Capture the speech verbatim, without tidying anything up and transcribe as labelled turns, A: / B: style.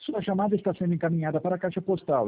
A: Sua chamada está sendo encaminhada para a caixa postal